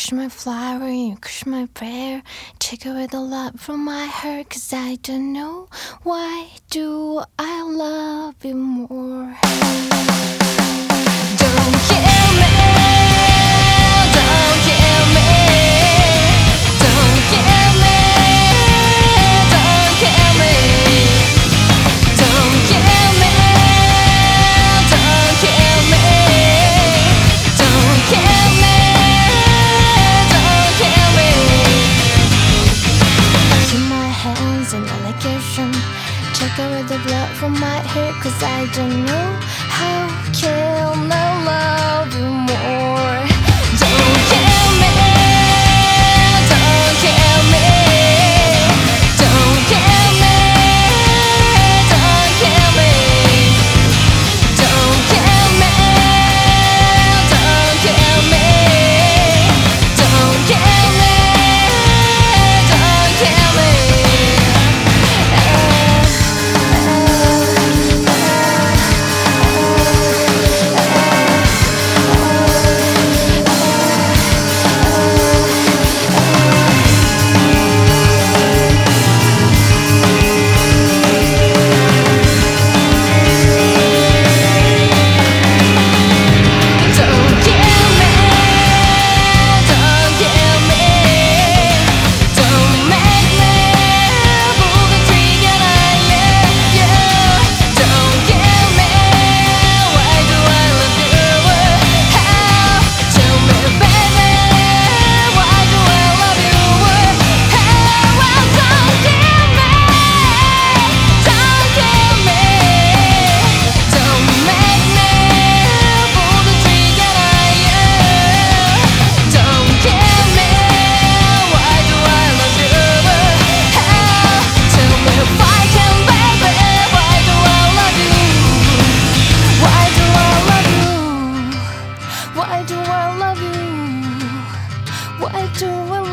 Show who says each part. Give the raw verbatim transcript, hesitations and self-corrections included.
Speaker 1: crush my flower, you crush my prayer. Take away the love from my heart, cause I don't know why do I love you more. Don't kill me, don't kill me, don't kill me, don't kill me, don't kill me, don't kill me, don't kill me, don't kill me. In my hands and I like your shrimp. Take away the blood from my head, cause I don't know how can I love you more. Don't kill me, don't kill me, don't kill me, don't kill me, don't kill me, don't kill me, don't kill me, don't kill me. Why do I love you? Why do I